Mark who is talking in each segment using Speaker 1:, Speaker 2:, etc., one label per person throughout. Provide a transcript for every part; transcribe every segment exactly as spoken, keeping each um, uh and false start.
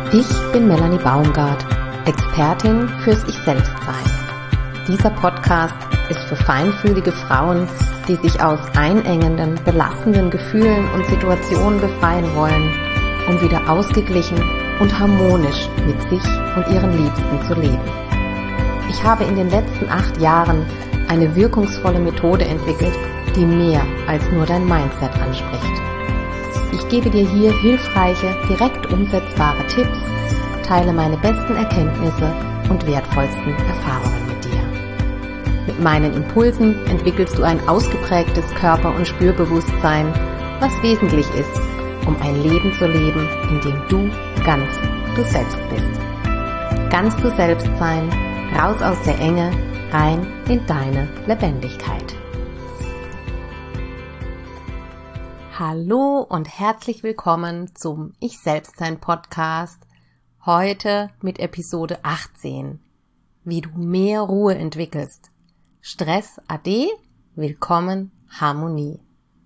Speaker 1: Ich bin Melanie Baumgart, Expertin fürs Ich-Selbst-Sein. Dieser Podcast ist für feinfühlige Frauen, die sich aus einengenden, belastenden Gefühlen und Situationen befreien wollen, um wieder ausgeglichen und harmonisch mit sich und ihren Liebsten zu leben. Ich habe in den letzten acht Jahren eine wirkungsvolle Methode entwickelt, die mehr als nur dein Mindset anspricht. Ich gebe dir hier hilfreiche, direkt umsetzbare Tipps, teile meine besten Erkenntnisse und wertvollsten Erfahrungen mit dir. Mit meinen Impulsen entwickelst du ein ausgeprägtes Körper- und Spürbewusstsein, was wesentlich ist, um ein Leben zu leben, in dem du ganz du selbst bist. Ganz du selbst sein, raus aus der Enge, rein in deine Lebendigkeit. Hallo und herzlich willkommen zum Ich-Selbst-Sein-Podcast. Heute mit Episode achtzehn. Wie du mehr Ruhe entwickelst. Stress ade, willkommen Harmonie.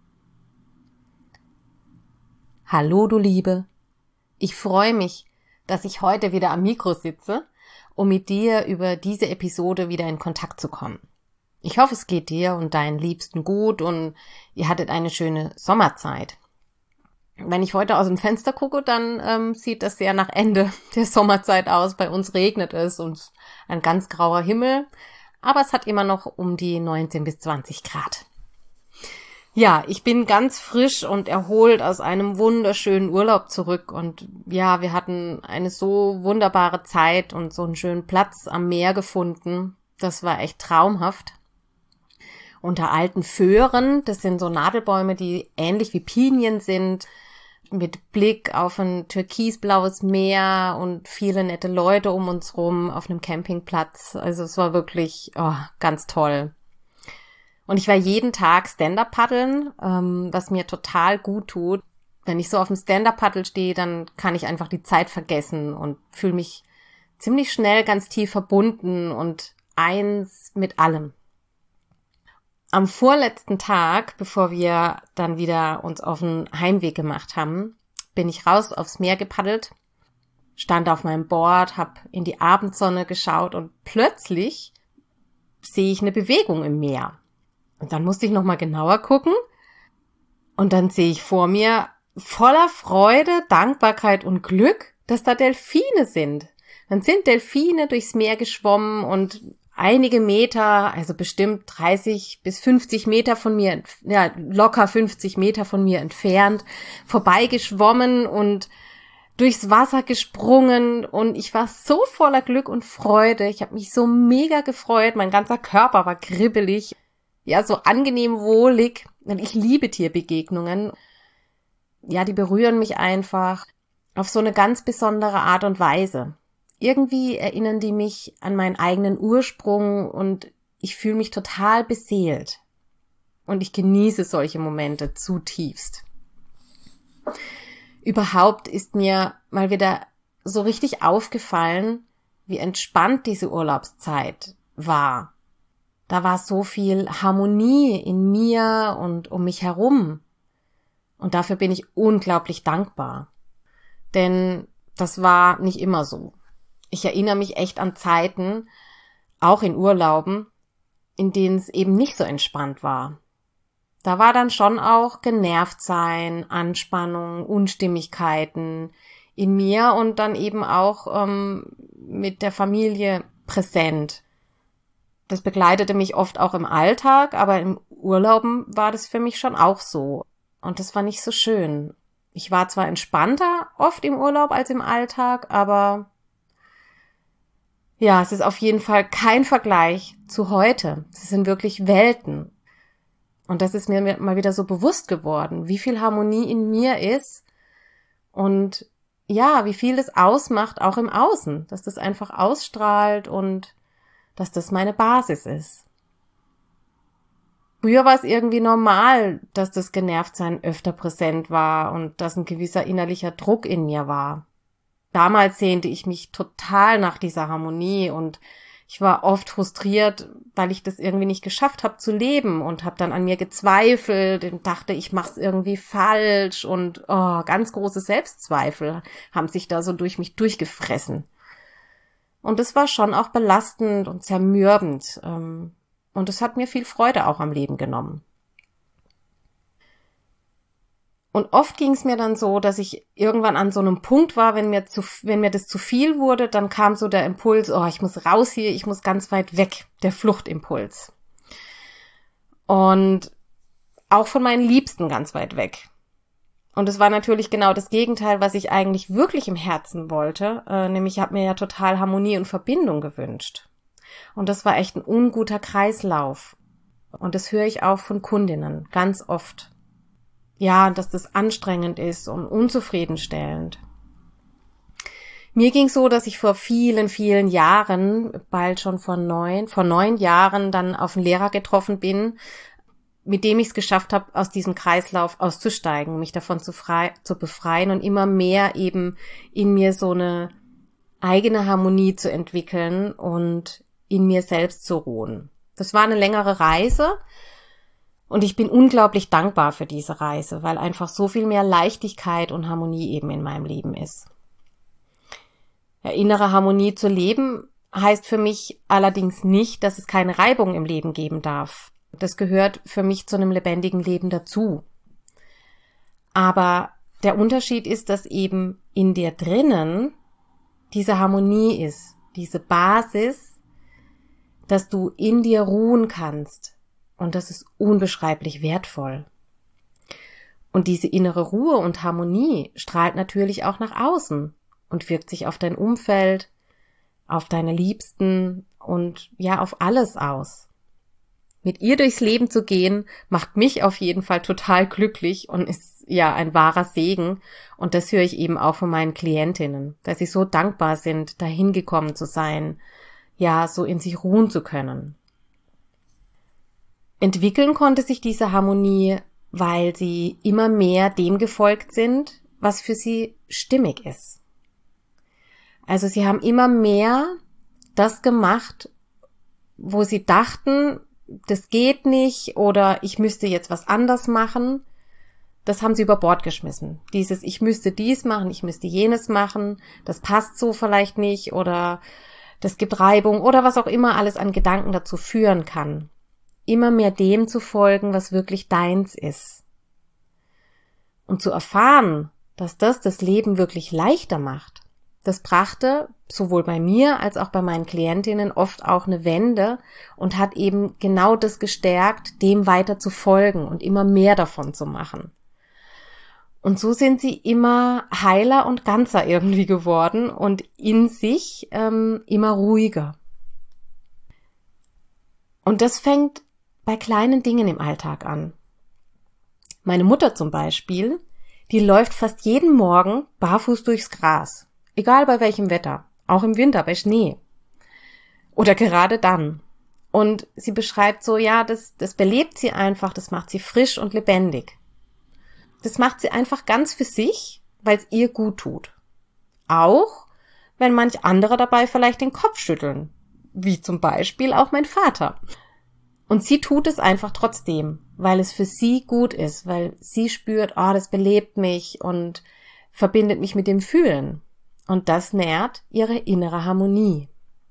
Speaker 1: Hallo du Liebe. Ich freue mich, dass ich heute wieder am Mikro sitze, um mit dir über diese Episode wieder in Kontakt zu kommen. Ich hoffe, es geht dir und deinen Liebsten gut und ihr hattet eine schöne Sommerzeit. Wenn ich heute aus dem Fenster gucke, dann ähm, sieht das sehr nach Ende der Sommerzeit aus. Bei uns regnet es und ein ganz grauer Himmel, aber es hat immer noch um die neunzehn bis zwanzig Grad. Ja, ich bin ganz frisch und erholt aus einem wunderschönen Urlaub zurück und ja, wir hatten eine so wunderbare Zeit und so einen schönen Platz am Meer gefunden. Das war echt traumhaft. Unter alten Föhren, das sind so Nadelbäume, die ähnlich wie Pinien sind, mit Blick auf ein türkisblaues Meer und viele nette Leute um uns rum auf einem Campingplatz. Also es war wirklich oh, ganz toll. Und ich war jeden Tag Stand-Up paddeln, ähm, was mir total gut tut. Wenn ich so auf dem Stand-Up-Paddel stehe, dann kann ich einfach die Zeit vergessen und fühle mich ziemlich schnell ganz tief verbunden und eins mit allem. Am vorletzten Tag, bevor wir dann wieder uns auf den Heimweg gemacht haben, bin ich raus aufs Meer gepaddelt, stand auf meinem Board, habe in die Abendsonne geschaut und plötzlich sehe ich eine Bewegung im Meer. Und dann musste ich nochmal genauer gucken und dann sehe ich vor mir voller Freude, Dankbarkeit und Glück, dass da Delfine sind. Dann sind Delfine durchs Meer geschwommen und einige Meter, also bestimmt dreißig bis fünfzig Meter von mir, ja, locker fünfzig Meter von mir entfernt, vorbeigeschwommen und durchs Wasser gesprungen und ich war so voller Glück und Freude. Ich habe mich so mega gefreut, mein ganzer Körper war kribbelig, ja, so angenehm wohlig. Und ich liebe Tierbegegnungen. Ja, die berühren mich einfach auf so eine ganz besondere Art und Weise. Irgendwie erinnern die mich an meinen eigenen Ursprung und ich fühle mich total beseelt. Und ich genieße solche Momente zutiefst. Überhaupt ist mir mal wieder so richtig aufgefallen, wie entspannt diese Urlaubszeit war. Da war so viel Harmonie in mir und um mich herum. Und dafür bin ich unglaublich dankbar. Denn das war nicht immer so. Ich erinnere mich echt an Zeiten, auch in Urlauben, in denen es eben nicht so entspannt war. Da war dann schon auch Genervtsein, Anspannung, Unstimmigkeiten in mir und dann eben auch ähm, mit der Familie präsent. Das begleitete mich oft auch im Alltag, aber im Urlauben war das für mich schon auch so. Und das war nicht so schön. Ich war zwar entspannter oft im Urlaub als im Alltag, aber ja, es ist auf jeden Fall kein Vergleich zu heute. Es sind wirklich Welten. Und das ist mir mal wieder so bewusst geworden, wie viel Harmonie in mir ist und ja, wie viel es ausmacht, auch im Außen, dass das einfach ausstrahlt und dass das meine Basis ist. Früher war es irgendwie normal, dass das Genervtsein öfter präsent war und dass ein gewisser innerlicher Druck in mir war. Damals sehnte ich mich total nach dieser Harmonie und Ich war oft frustriert, weil ich das irgendwie nicht geschafft habe zu leben und habe dann an mir gezweifelt und dachte, ich mache es irgendwie falsch und oh, ganz große Selbstzweifel haben sich da so durch mich durchgefressen. Und das war schon auch belastend und zermürbend. Und es hat mir viel Freude auch am Leben genommen. Und oft ging es mir dann so, dass ich irgendwann an so einem Punkt war, wenn mir zu, wenn mir das zu viel wurde, dann kam so der Impuls, oh, ich muss raus hier, ich muss ganz weit weg, der Fluchtimpuls. Und auch von meinen Liebsten ganz weit weg. Und es war natürlich genau das Gegenteil, was ich eigentlich wirklich im Herzen wollte, äh, nämlich ich habe mir ja total Harmonie und Verbindung gewünscht. Und das war echt ein unguter Kreislauf. Und das höre ich auch von Kundinnen ganz oft. Ja, dass das anstrengend ist und unzufriedenstellend. Mir ging es so, dass ich vor vielen, vielen Jahren, bald schon vor neun, vor neun Jahren dann auf einen Lehrer getroffen bin, mit dem ich es geschafft habe, aus diesem Kreislauf auszusteigen, mich davon zu, frei, zu befreien und immer mehr eben in mir so eine eigene Harmonie zu entwickeln und in mir selbst zu ruhen. Das war eine längere Reise. Und ich bin unglaublich dankbar für diese Reise, weil einfach so viel mehr Leichtigkeit und Harmonie eben in meinem Leben ist. Ja, innere Harmonie zu leben heißt für mich allerdings nicht, dass es keine Reibung im Leben geben darf. Das gehört für mich zu einem lebendigen Leben dazu. Aber der Unterschied ist, dass eben in dir drinnen diese Harmonie ist, diese Basis, dass du in dir ruhen kannst. Und das ist unbeschreiblich wertvoll. Und diese innere Ruhe und Harmonie strahlt natürlich auch nach außen und wirkt sich auf dein Umfeld, auf deine Liebsten und ja, auf alles aus. Mit ihr durchs Leben zu gehen, macht mich auf jeden Fall total glücklich und ist ja ein wahrer Segen. Und das höre ich eben auch von meinen Klientinnen, dass sie so dankbar sind, dahin gekommen zu sein, ja, so in sich ruhen zu können. Entwickeln konnte sich diese Harmonie, weil sie immer mehr dem gefolgt sind, was für sie stimmig ist. Also sie haben immer mehr das gemacht, wo sie dachten, das geht nicht oder ich müsste jetzt was anders machen. Das haben sie über Bord geschmissen. Dieses, ich müsste dies machen, ich müsste jenes machen, das passt so vielleicht nicht oder das gibt Reibung oder was auch immer alles an Gedanken dazu führen kann. Immer mehr dem zu folgen, was wirklich deins ist. Und zu erfahren, dass das das Leben wirklich leichter macht, das brachte sowohl bei mir als auch bei meinen Klientinnen oft auch eine Wende und hat eben genau das gestärkt, dem weiter zu folgen und immer mehr davon zu machen. Und so sind sie immer heiler und ganzer irgendwie geworden und in sich ähm, immer ruhiger. Und das fängt bei kleinen Dingen im Alltag an. Meine Mutter zum Beispiel, die läuft fast jeden Morgen barfuß durchs Gras. Egal bei welchem Wetter. Auch im Winter, bei Schnee. Oder gerade dann. Und sie beschreibt so, ja, das, das belebt sie einfach, das macht sie frisch und lebendig. Das macht sie einfach ganz für sich, weil es ihr gut tut. Auch, wenn manch andere dabei vielleicht den Kopf schütteln. Wie zum Beispiel auch mein Vater. Und sie tut es einfach trotzdem, weil es für sie gut ist, weil sie spürt, oh, das belebt mich und verbindet mich mit dem Fühlen. Und das nährt ihre innere Harmonie.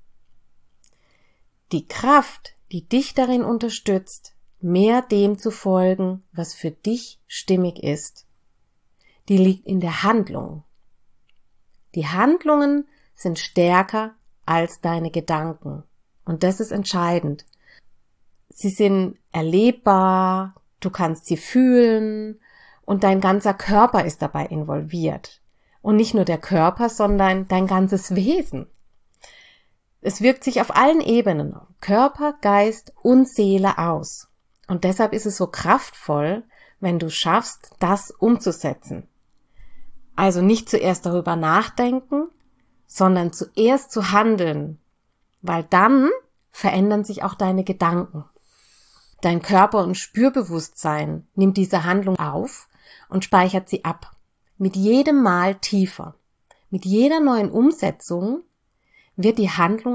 Speaker 1: Die Kraft, die dich darin unterstützt, mehr dem zu folgen, was für dich stimmig ist, die liegt in der Handlung. Die Handlungen sind stärker als deine Gedanken. Und das ist entscheidend. Sie sind erlebbar, du kannst sie fühlen und dein ganzer Körper ist dabei involviert. Und nicht nur der Körper, sondern dein ganzes Wesen. Es wirkt sich auf allen Ebenen, Körper, Geist und Seele aus. Und deshalb ist es so kraftvoll, wenn du schaffst, das umzusetzen. Also nicht zuerst darüber nachdenken, sondern zuerst zu handeln, weil dann verändern sich auch deine Gedanken. Dein Körper- und Spürbewusstsein nimmt diese Handlung auf und speichert sie ab. Mit jedem Mal tiefer. Mit jeder neuen Umsetzung wird die Handlung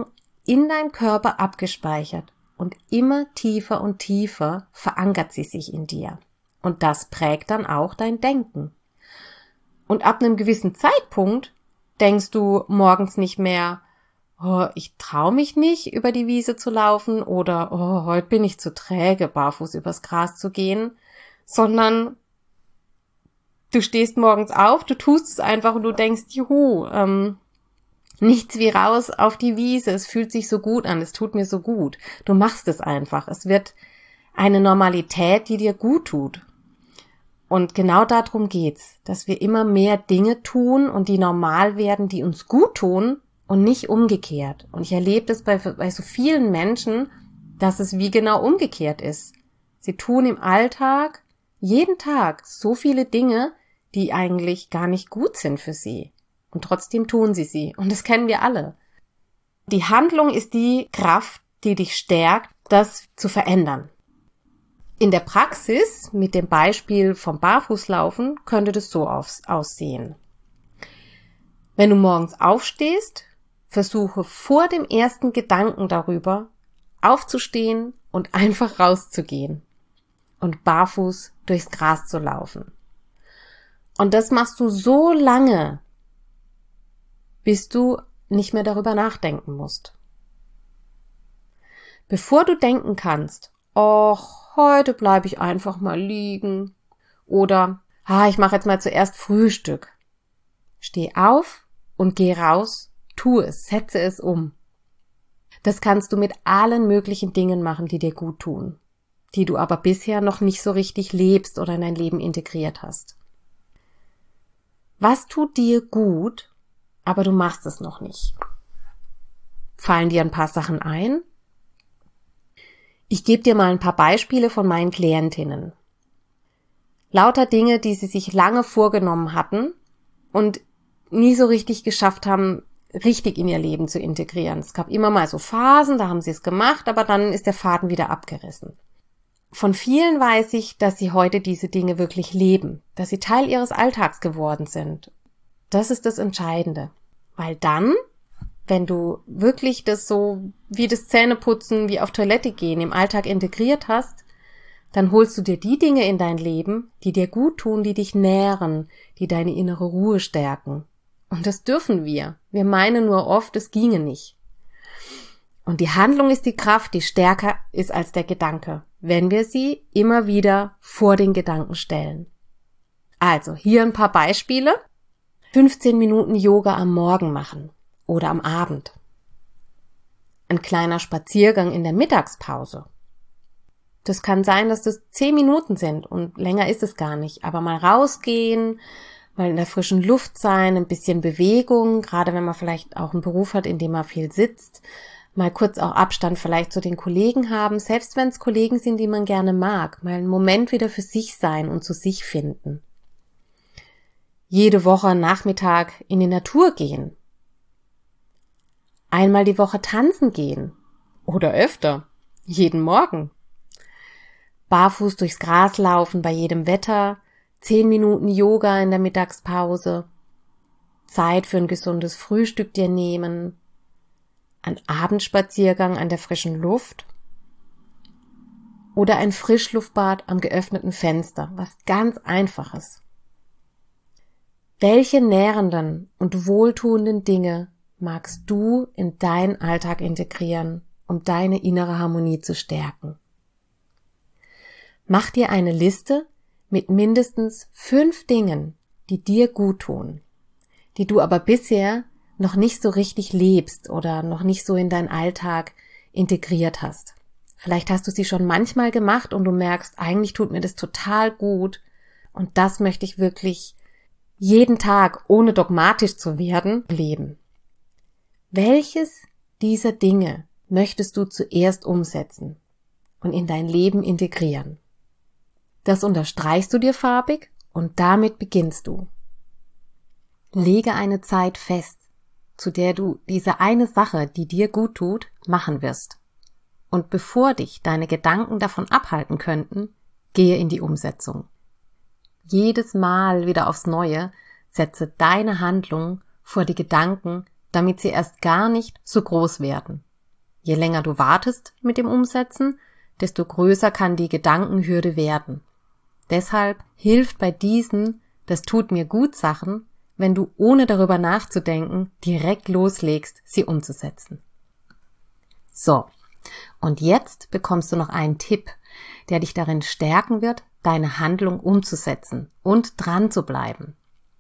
Speaker 1: in deinem Körper abgespeichert und immer tiefer und tiefer verankert sie sich in dir. Und das prägt dann auch dein Denken. Und ab einem gewissen Zeitpunkt denkst du morgens nicht mehr, oh, ich traue mich nicht, über die Wiese zu laufen oder oh, heute bin ich zu träge, barfuß übers Gras zu gehen, sondern du stehst morgens auf, du tust es einfach und du denkst, juhu, ähm, nichts wie raus auf die Wiese, es fühlt sich so gut an, es tut mir so gut. Du machst es einfach, es wird eine Normalität, die dir gut tut. Und genau darum geht's, dass wir immer mehr Dinge tun und die normal werden, die uns gut tun und nicht umgekehrt. Und ich erlebe das bei, bei so vielen Menschen, dass es wie genau umgekehrt ist. Sie tun im Alltag jeden Tag so viele Dinge, die eigentlich gar nicht gut sind für sie. Und trotzdem tun sie sie. Und das kennen wir alle. Die Handlung ist die Kraft, die dich stärkt, das zu verändern. In der Praxis, mit dem Beispiel vom Barfußlaufen, könnte das so aussehen. Wenn du morgens aufstehst, versuche vor dem ersten Gedanken darüber aufzustehen und einfach rauszugehen und barfuß durchs Gras zu laufen. Und das machst du so lange, bis du nicht mehr darüber nachdenken musst. Bevor du denken kannst, och, heute bleibe ich einfach mal liegen oder ah, ich mache jetzt mal zuerst Frühstück. Steh auf und geh raus, tu es, setze es um. Das kannst du mit allen möglichen Dingen machen, die dir gut tun, die du aber bisher noch nicht so richtig lebst oder in dein Leben integriert hast. Was tut dir gut, aber du machst es noch nicht? Fallen dir ein paar Sachen ein? Ich gebe dir mal ein paar Beispiele von meinen Klientinnen. Lauter Dinge, die sie sich lange vorgenommen hatten und nie so richtig geschafft haben, richtig in ihr Leben zu integrieren. Es gab immer mal so Phasen, da haben sie es gemacht, aber dann ist der Faden wieder abgerissen. Von vielen weiß ich, dass sie heute diese Dinge wirklich leben, dass sie Teil ihres Alltags geworden sind. Das ist das Entscheidende, weil dann, wenn du wirklich das so wie das Zähneputzen, wie auf Toilette gehen im Alltag integriert hast, dann holst du dir die Dinge in dein Leben, die dir gut tun, die dich nähren, die deine innere Ruhe stärken. Und das dürfen wir. Wir meinen nur oft, es ginge nicht. Und die Handlung ist die Kraft, die stärker ist als der Gedanke, wenn wir sie immer wieder vor den Gedanken stellen. Also, hier ein paar Beispiele. fünfzehn Minuten Yoga am Morgen machen. Oder am Abend. Ein kleiner Spaziergang in der Mittagspause. Das kann sein, dass das zehn Minuten sind und länger ist es gar nicht. Aber mal rausgehen, mal in der frischen Luft sein, ein bisschen Bewegung, gerade wenn man vielleicht auch einen Beruf hat, in dem man viel sitzt. Mal kurz auch Abstand vielleicht zu den Kollegen haben, selbst wenn es Kollegen sind, die man gerne mag. Mal einen Moment wieder für sich sein und zu sich finden. Jede Woche Nachmittag in die Natur gehen. Einmal die Woche tanzen gehen. Oder öfter. Jeden Morgen. Barfuß durchs Gras laufen bei jedem Wetter. Zehn Minuten Yoga in der Mittagspause. Zeit für ein gesundes Frühstück dir nehmen. Ein Abendspaziergang an der frischen Luft. Oder ein Frischluftbad am geöffneten Fenster. Was ganz Einfaches. Welche nährenden und wohltuenden Dinge magst du in deinen Alltag integrieren, um deine innere Harmonie zu stärken? Mach dir eine Liste mit mindestens fünf Dingen, die dir gut tun, die du aber bisher noch nicht so richtig lebst oder noch nicht so in deinen Alltag integriert hast. Vielleicht hast du sie schon manchmal gemacht und du merkst, eigentlich tut mir das total gut und das möchte ich wirklich jeden Tag, ohne dogmatisch zu werden, leben. Welches dieser Dinge möchtest du zuerst umsetzen und in dein Leben integrieren? Das unterstreichst du dir farbig und damit beginnst du. Lege eine Zeit fest, zu der du diese eine Sache, die dir gut tut, machen wirst. Und bevor dich deine Gedanken davon abhalten könnten, gehe in die Umsetzung. Jedes Mal wieder aufs Neue setze deine Handlung vor die Gedanken, damit sie erst gar nicht so groß werden. Je länger du wartest mit dem Umsetzen, desto größer kann die Gedankenhürde werden. Deshalb hilft bei diesen "Das tut mir gut" Sachen, wenn du ohne darüber nachzudenken direkt loslegst, sie umzusetzen. So, und jetzt bekommst du noch einen Tipp, der dich darin stärken wird, deine Handlung umzusetzen und dran zu bleiben.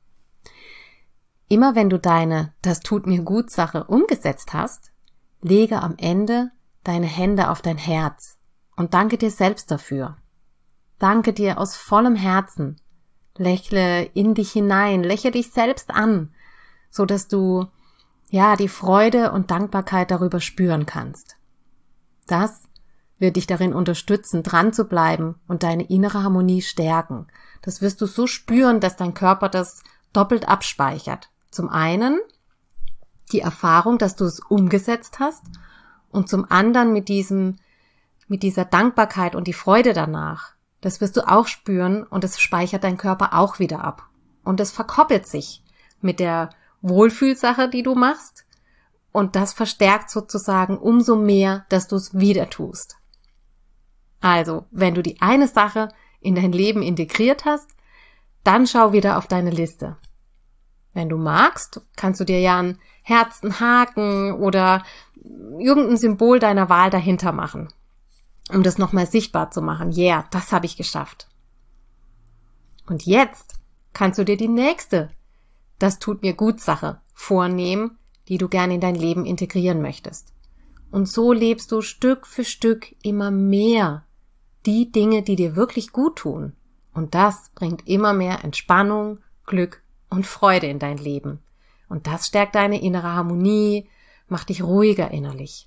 Speaker 1: Immer wenn du deine "Das tut mir gut" Sache umgesetzt hast, lege am Ende deine Hände auf dein Herz und danke dir selbst dafür. Danke dir aus vollem Herzen. Lächle in dich hinein, lächle dich selbst an, so dass du ja die Freude und Dankbarkeit darüber spüren kannst. Das wird dich darin unterstützen, dran zu bleiben und deine innere Harmonie stärken. Das wirst du so spüren, dass dein Körper das doppelt abspeichert. Zum einen die Erfahrung, dass du es umgesetzt hast, und zum anderen mit diesem, mit dieser Dankbarkeit und die Freude danach. Das wirst du auch spüren und es speichert dein Körper auch wieder ab. Und es verkoppelt sich mit der Wohlfühlsache, die du machst, und das verstärkt sozusagen umso mehr, dass du es wieder tust. Also, wenn du die eine Sache in dein Leben integriert hast, dann schau wieder auf deine Liste. Wenn du magst, kannst du dir ja ein Herz, einen Haken oder irgendein Symbol deiner Wahl dahinter machen, um das nochmal sichtbar zu machen. Ja, yeah, das habe ich geschafft. Und jetzt kannst du dir die nächste "Das tut mir gut" Sache vornehmen, die du gerne in dein Leben integrieren möchtest. Und so lebst du Stück für Stück immer mehr die Dinge, die dir wirklich gut tun. Und das bringt immer mehr Entspannung, Glück und Freude in dein Leben. Und das stärkt deine innere Harmonie, macht dich ruhiger innerlich.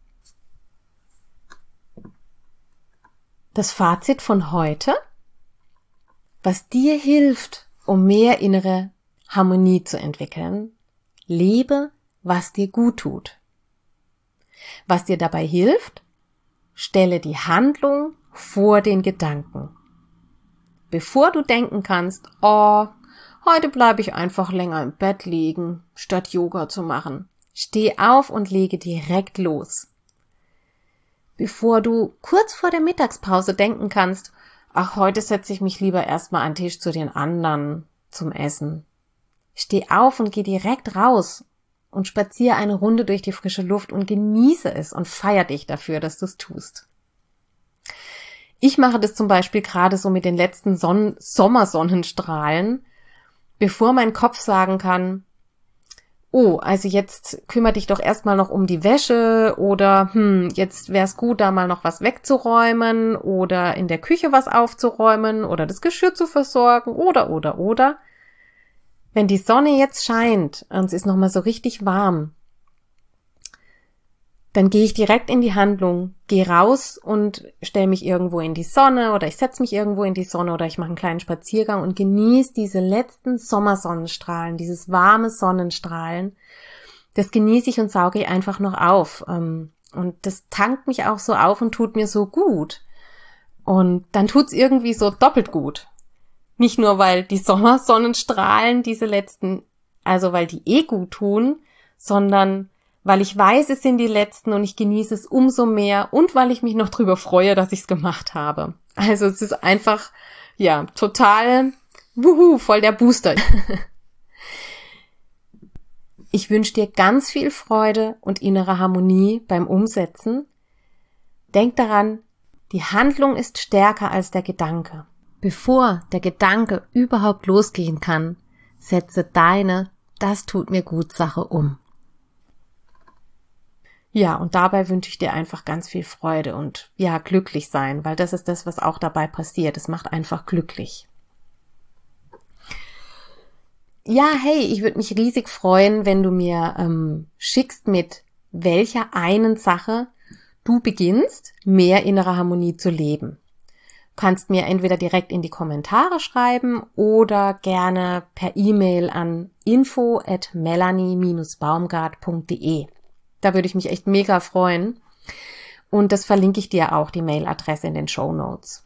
Speaker 1: Das Fazit von heute: Was dir hilft, um mehr innere Harmonie zu entwickeln: Lebe, was dir gut tut. Was dir dabei hilft: Stelle die Handlung vor den Gedanken. Bevor du denken kannst, oh, heute bleibe ich einfach länger im Bett liegen, statt Yoga zu machen, steh auf und lege direkt los. Bevor du kurz vor der Mittagspause denken kannst, ach, heute setze ich mich lieber erstmal an den Tisch zu den anderen zum Essen. Steh auf und geh direkt raus und spazier eine Runde durch die frische Luft und genieße es und feier dich dafür, dass du es tust. Ich mache das zum Beispiel gerade so mit den letzten Sonnen- Sommersonnenstrahlen, bevor mein Kopf sagen kann, oh, also jetzt kümmere dich doch erstmal noch um die Wäsche oder hm, jetzt wäre es gut, da mal noch was wegzuräumen oder in der Küche was aufzuräumen oder das Geschirr zu versorgen oder, oder, oder. Wenn die Sonne jetzt scheint und es ist nochmal so richtig warm, dann gehe ich direkt in die Handlung, gehe raus und stelle mich irgendwo in die Sonne oder ich setze mich irgendwo in die Sonne oder ich mache einen kleinen Spaziergang und genieße diese letzten Sommersonnenstrahlen, dieses warme Sonnenstrahlen. Das genieße ich und sauge ich einfach noch auf. Und das tankt mich auch so auf und tut mir so gut. Und dann tut's irgendwie so doppelt gut. Nicht nur, weil die Sommersonnenstrahlen, diese letzten, also weil die eh gut tun, sondern weil ich weiß, es sind die letzten und ich genieße es umso mehr und weil ich mich noch drüber freue, dass ich es gemacht habe. Also es ist einfach, ja, total, wuhu, voll der Booster. Ich wünsche dir ganz viel Freude und innere Harmonie beim Umsetzen. Denk daran, die Handlung ist stärker als der Gedanke. Bevor der Gedanke überhaupt losgehen kann, setze deine "Das tut mir gut" Sache um. Ja, und dabei wünsche ich dir einfach ganz viel Freude und ja, glücklich sein, weil das ist das, was auch dabei passiert. Es macht einfach glücklich. Ja, hey, ich würde mich riesig freuen, wenn du mir ähm, schickst, mit welcher einen Sache du beginnst, mehr innere Harmonie zu leben. Du kannst mir entweder direkt in die Kommentare schreiben oder gerne per E-Mail an info at melanie dash baumgart punkt de. Da würde ich mich echt mega freuen. Und das verlinke ich dir auch, die Mailadresse in den Shownotes.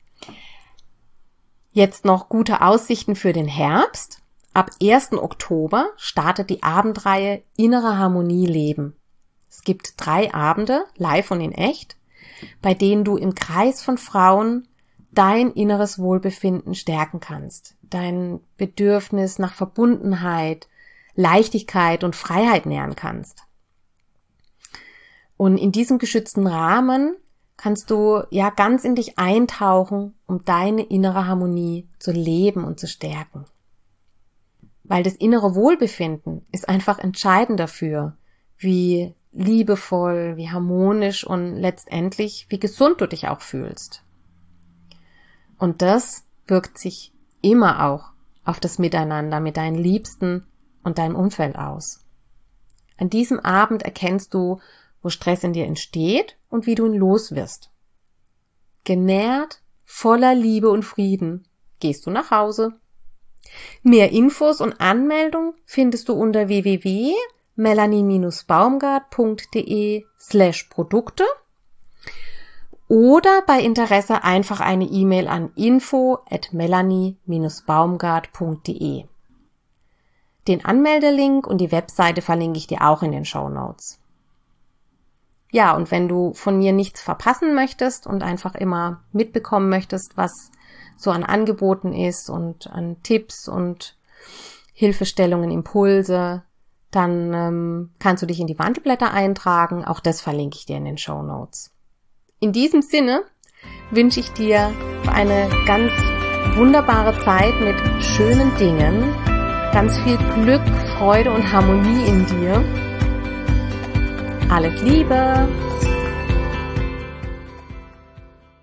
Speaker 1: Jetzt noch gute Aussichten für den Herbst. Ab ersten Oktober startet die Abendreihe Innere Harmonie leben. Es gibt drei Abende, live und in echt, bei denen du im Kreis von Frauen dein inneres Wohlbefinden stärken kannst, dein Bedürfnis nach Verbundenheit, Leichtigkeit und Freiheit nähern kannst. Und in diesem geschützten Rahmen kannst du ja ganz in dich eintauchen, um deine innere Harmonie zu leben und zu stärken. Weil das innere Wohlbefinden ist einfach entscheidend dafür, wie liebevoll, wie harmonisch und letztendlich wie gesund du dich auch fühlst. Und das wirkt sich immer auch auf das Miteinander mit deinen Liebsten und deinem Umfeld aus. An diesem Abend erkennst du, wo Stress in dir entsteht und wie du ihn los wirst. Genährt, voller Liebe und Frieden gehst du nach Hause. Mehr Infos und Anmeldung findest du unter w w w punkt melanie baumgart punkt de slash Produkte oder bei Interesse einfach eine E-Mail an info at melanie baumgart punkt de. Den Anmeldelink und die Webseite verlinke ich dir auch in den Shownotes. Ja, und wenn du von mir nichts verpassen möchtest und einfach immer mitbekommen möchtest, was so an Angeboten ist und an Tipps und Hilfestellungen, Impulse, dann ähm, kannst du dich in die Wandelblätter eintragen. Auch das verlinke ich dir in den Shownotes. In diesem Sinne wünsche ich dir eine ganz wunderbare Zeit mit schönen Dingen, ganz viel Glück, Freude und Harmonie in dir. Alles Liebe!